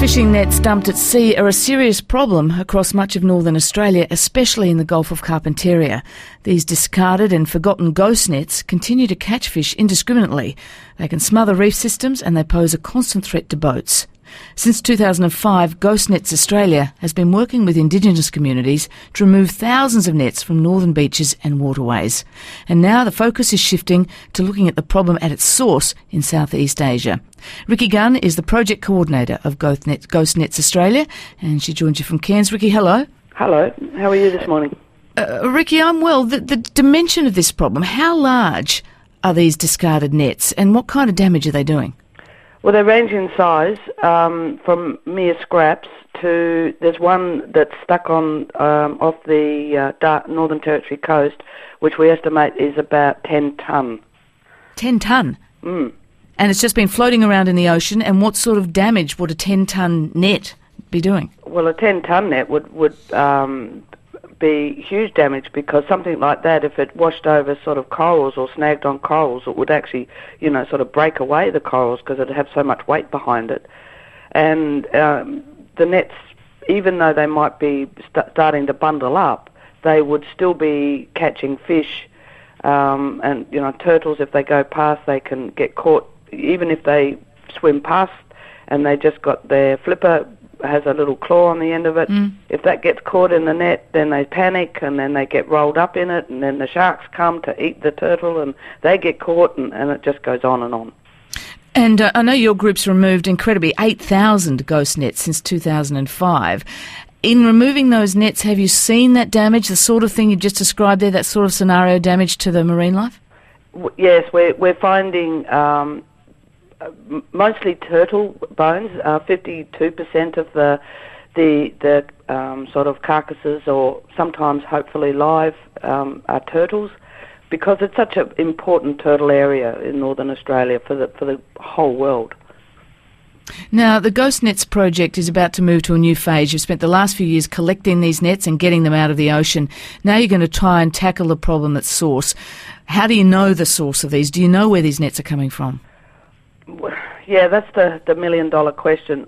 Fishing nets dumped at sea are a serious problem across much of northern Australia, especially in the Gulf of Carpentaria. These discarded and forgotten ghost nets continue to catch fish indiscriminately. They can smother reef systems and they pose a constant threat to boats. Since 2005, Ghost Nets Australia has been working with Indigenous communities to remove thousands of nets from northern beaches and waterways. And now the focus is shifting to looking at the problem at its source in Southeast Asia. Rikki Gunn is the project coordinator of Ghost Nets Australia, and she joins you from Cairns. Rikki, hello. Hello. How are you this morning? Rikki, I'm well. The dimension of this problem, how large are these discarded nets and what kind of damage are they doing? Well, they range in size from mere scraps to there's one that's stuck on off the Northern Territory coast, which we estimate is about 10 tonne. 10 tonne? Mm. And it's just been floating around in the ocean, and what sort of damage would a 10-tonne net be doing? Well, a 10-tonne net would be huge damage, because something like that, if it washed over sort of corals or snagged on corals, it would actually, sort of break away the corals because it'd have so much weight behind it. And the nets, even though they might be starting to bundle up, they would still be catching fish, and, turtles, if they go past, they can get caught, even if they swim past and they just got their flipper has a little claw on the end of it. If that gets caught in the net, then they panic and then they get rolled up in it, and then the sharks come to eat the turtle and they get caught, and it just goes on and on. And I know your group's removed incredibly 8,000 ghost nets since 2005. In removing those nets, have you seen that damage, the sort of thing you just described there, that sort of scenario damage to the marine life? Yes, we're finding mostly turtle bones. 52% of the sort of carcasses, or sometimes hopefully live, are turtles, because it's such an important turtle area in northern Australia for the whole world. Now, the Ghost Nets project is about to move to a new phase. You've spent the last few years collecting these nets and getting them out of the ocean. Now you're going to try and tackle the problem at source. How do you know the source of these? Do you know where these nets are coming from? Yeah, that's the million-dollar question.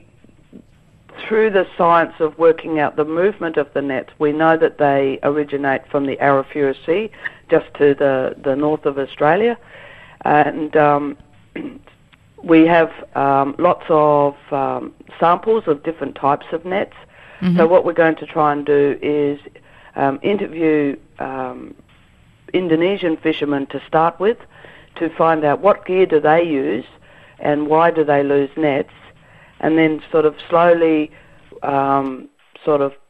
Through the science of working out the movement of the nets, we know that they originate from the Arafura Sea, just to the north of Australia, and we have lots of samples of different types of nets. Mm-hmm. So what we're going to try and do is interview Indonesian fishermen to start with, to find out what gear do they use and why do they lose nets, and then sort of slowly sort of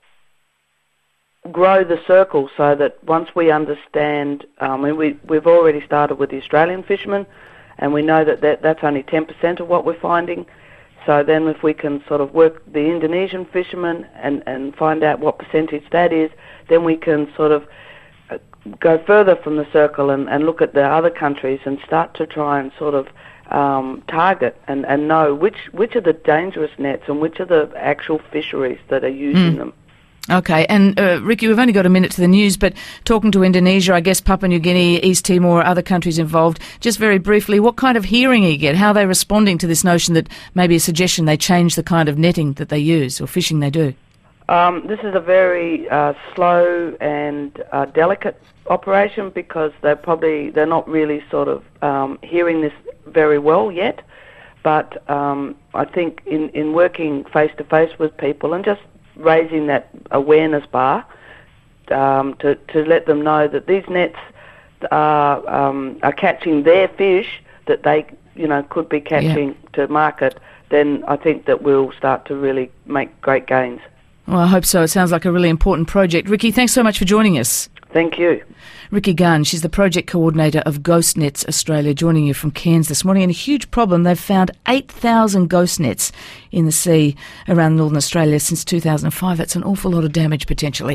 grow the circle, so that once we understand, we've already started with the Australian fishermen, and we know that's only 10% of what we're finding. So then if we can sort of work the Indonesian fishermen and find out what percentage that is, then we can sort of go further from the circle and look at the other countries and start to try and sort of target and know which are the dangerous nets and which are the actual fisheries that are using them. Okay, and Rikki, we've only got a minute to the news, but talking to Indonesia, I guess Papua New Guinea, East Timor, other countries involved, just very briefly, what kind of hearing you get? How are they responding to this notion that maybe a suggestion they change the kind of netting that they use or fishing they do? This is a very slow and delicate operation, because they're not really sort of hearing this very well yet. But I think in working face to face with people and just raising that awareness bar to let them know that these nets are catching their fish that they could be catching to market, then I think that we'll start to really make great gains. Well, I hope so. It sounds like a really important project. Rikki, thanks so much for joining us. Thank you. Rikki Gunn, she's the project coordinator of Ghost Nets Australia, joining you from Cairns this morning. And a huge problem, they've found 8,000 ghost nets in the sea around northern Australia since 2005. That's an awful lot of damage potentially.